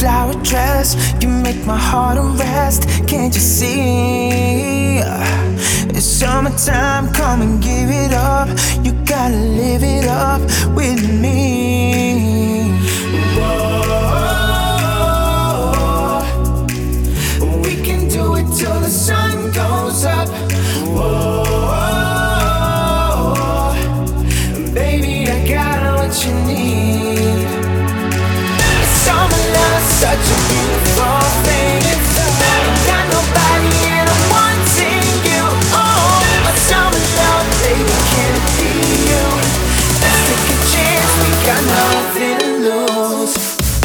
flower dress, you make my heart unrest. Can't you see? It's summertime, come and give it up. You gotta live it up with me. Whoa, we can do it till the sun goes up. Whoa, baby, I got what you need. Summer love's such a beautiful thing. Ain't got nobody and I'm wanting you. Oh, my summer love, baby, can it be you? Let's take a chance, we got nothing to lose.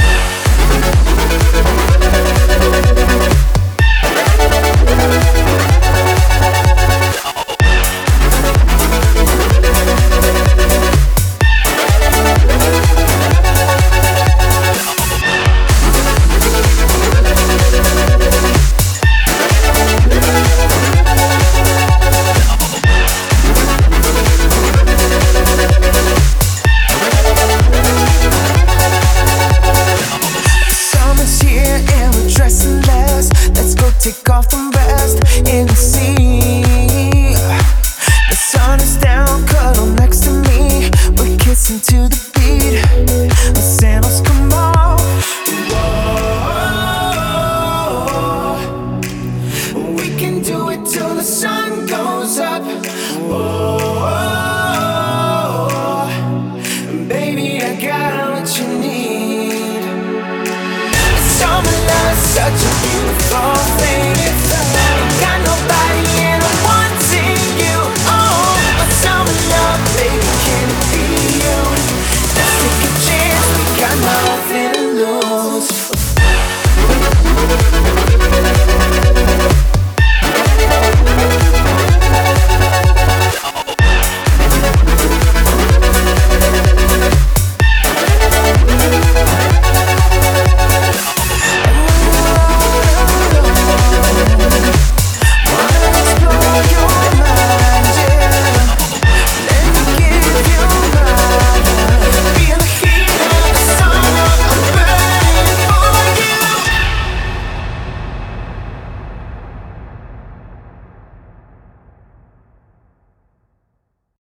Take off and rest in the sea. The sun is down, cuddle next to me. We're kissing to the beat. The sandals come off. Whoa, we can do it till the sun goes up. Whoa, baby, I got what you need. Summer love's such a